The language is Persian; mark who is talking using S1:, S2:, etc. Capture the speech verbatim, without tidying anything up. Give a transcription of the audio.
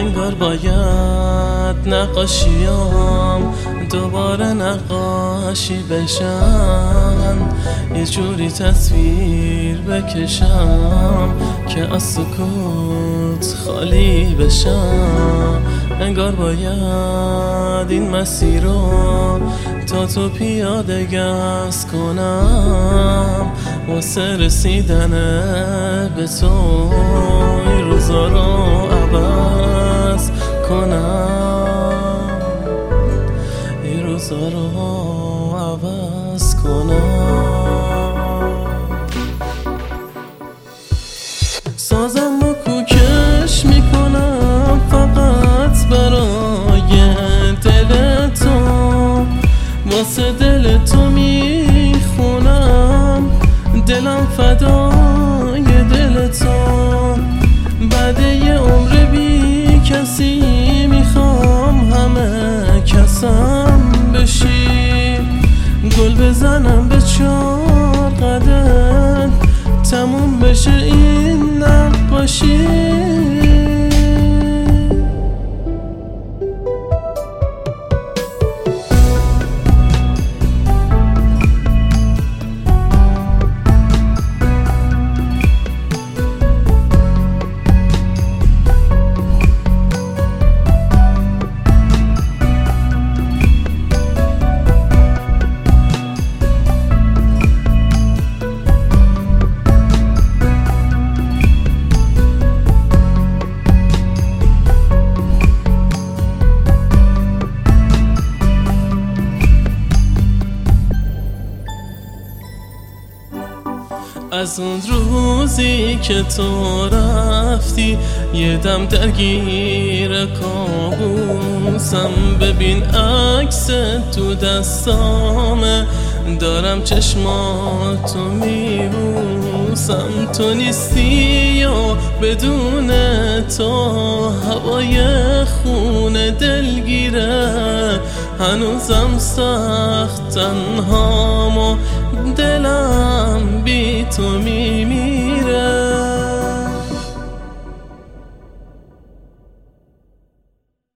S1: انگار باید نقاشیام دوباره نقاشی بشن، یه جوری تصویر بکشم که از سکوت خالی بشم. انگار باید این مسیر رو تا تو پیاده گز کنم واسه رسیدن به تو، این روزا رو عوض کنم، این روزا رو عوض کنم. سازم و کوکش میکنم فقط برای دل تو، واسه دل تو میخونم، دلم فدای دل تو. بعد یه عمر بی کسی میخوام همه کسم بشی، گل بزنم به چار قدم تموم بشه این نقاشی. از اون روزی که تو رفتی یه دم درگیر کابوسم، ببین عکس تو دستامه دارم چشماتو میبوسم. تو نیستی و بدون تو هوای خونه دلگیره، هنوزم سخت تنهام و دلم بی تو میمیره.